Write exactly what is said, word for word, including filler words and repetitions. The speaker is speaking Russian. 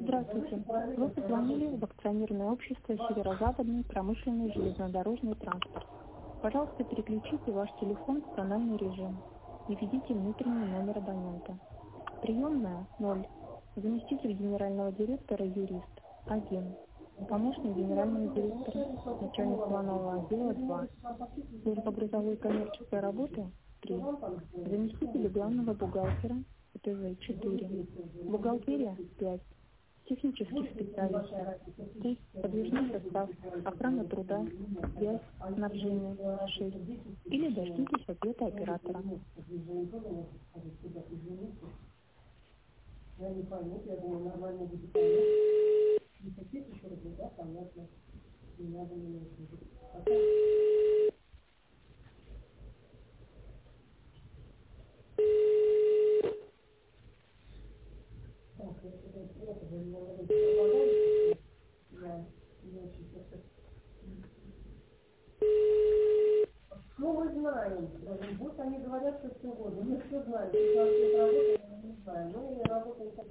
Здравствуйте. Вы позвонили в акционерное общество «Северо-Западный промышленный железнодорожный транспорт». Пожалуйста, переключите ваш телефон в тональный режим и введите внутренний номер абонента. Приемная ноль. Заместитель генерального директора юрист один. Помощник генерального директора, начальник планового отдела два. Служба грузовой коммерческой работы три. Заместитель главного бухгалтера ПТВ четыре. Бухгалтерия пять. Технических специалистов три. Подвижный состав, охрана труда пять. Снабжение шесть. Или дождитесь ответа оператора. Я не пойму, я думаю, нормально будет понять. Не хотите еще раз, да, понятно. Не надо меня слушать. Так, это, это, это, я не могу предполагать. Я не очень просто. Ну, мы знаем. Пусть они говорят, что все угодно. Мы все знаем. пятнадцать лет работаем, мы не знаем. Мы работаем